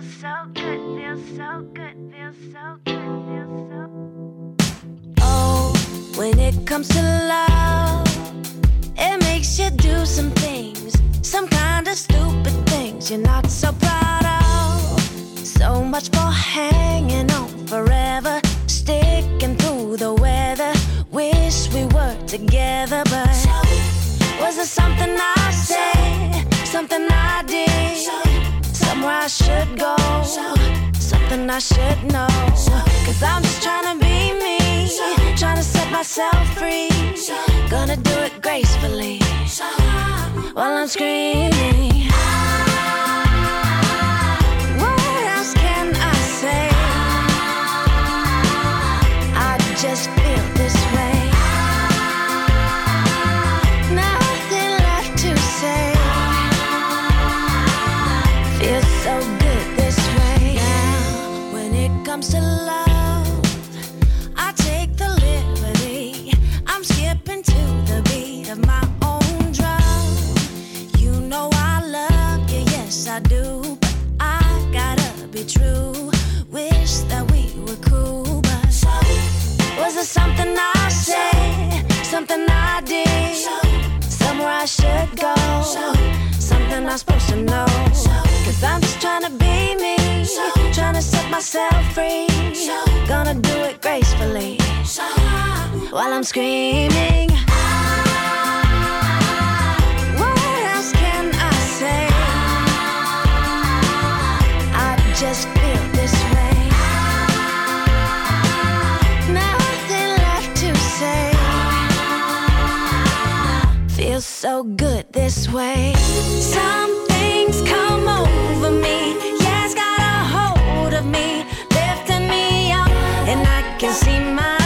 feels so good, feels so good, feels so good, feels so good. Oh, when it comes to love, it makes you do some things, some kind of stupid things you're not so proud of. So much for hanging on forever, sticking through the weather. Wish we were together, but was it something I said, something I did, somewhere I should go, something I should know? Cause I'm just trying to be me, trying to set myself free, gonna do it gracefully while I'm screaming. What else can I say? I just feel this way. Nothing left to say. Feels so good this way. Now, when it comes to love, I take the liberty. I'm skipping to the beat of my own drum. You know I love you, yes I do, but I gotta be true. Wish that we were cool, but was it something I said, something I did, somewhere I should go, something I'm supposed to know? Cause I'm just trying to be me, trying to set myself free, gonna do it gracefully while I'm screaming. What else can I say? I just feel this way. Nothing left to say. Feels so good this way. Some things come over me, yeah, it's got a hold of me, lifting me up, and I can see my